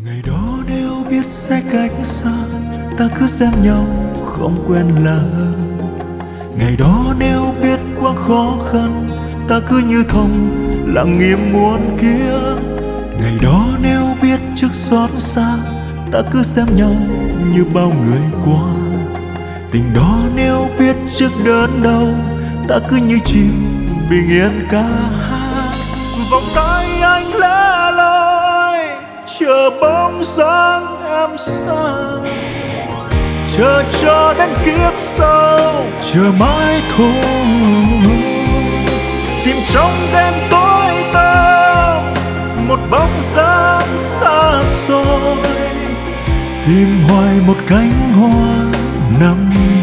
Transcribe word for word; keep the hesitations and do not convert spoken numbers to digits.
Ngày đó nếu biết sẽ cách xa, ta cứ xem nhau không quen lạ. Ngày đó nếu biết quá khó khăn, ta cứ như thông lặng nghiêm muôn kia. Ngày đó nếu biết trước xót xa, ta cứ xem nhau như bao người qua. Tình đó nếu biết trước đớn đau, ta cứ như chim bình yên ca hát. Vòng tay anh lẻ loi chờ bóng dáng em xa, chờ cho đến kiếp sau, chờ mãi thôi. Tìm trong đêm tối tăm một bóng dáng xa xôi, tìm hoài một cánh hoa nằm